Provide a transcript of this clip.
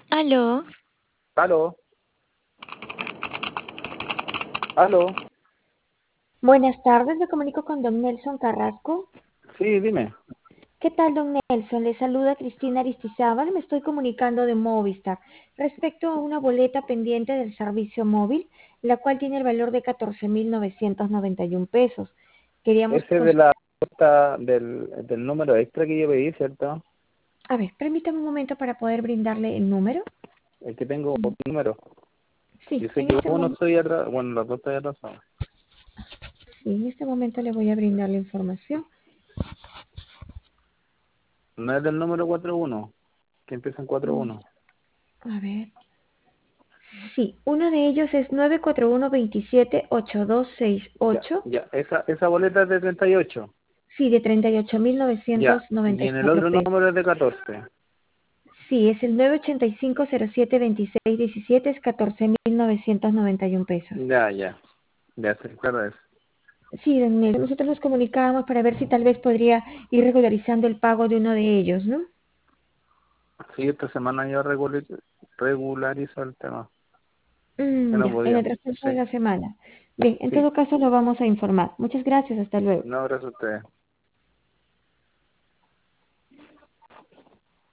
Aló, Aló, aló. Buenas tardes, me comunico con don Nelson Carrasco. Sí, dime. ¿Qué tal, don Nelson? Le saluda Cristina Aristizábal, me estoy comunicando de Movistar respecto a una boleta pendiente del servicio móvil, la cual tiene el valor de 14.991 pesos. Queríamos, Ese de la cuota del número extra que yo pedí, ¿cierto? a ver, permítame un momento para poder brindarle el número. El que tengo número. Sí, Yo sé que uno en estoy atrás, bueno, los dos estoy atrasados. este momento le voy a brindar la información. No es del número 41, que empieza en 41. A ver. Sí, uno de ellos es 941278268. Ya, esa boleta es de 38. Sí, de treinta y ocho mil Ya, novecientos noventa y y en el cuatro otro pesos. número es de 14. Sí, es el 985-07-26-17, es 14.991 pesos. Ya, sí, claro es. Sí, don Nelson, nosotros nos comunicábamos para ver si tal vez podría ir regularizando el pago de uno de ellos, ¿no? Sí, esta semana yo regularizo el tema. Que no Ya, en podía. el transcurso Sí, de la semana. Bien, en sí. todo caso lo vamos a informar. Muchas gracias, hasta luego. Un abrazo a ustedes.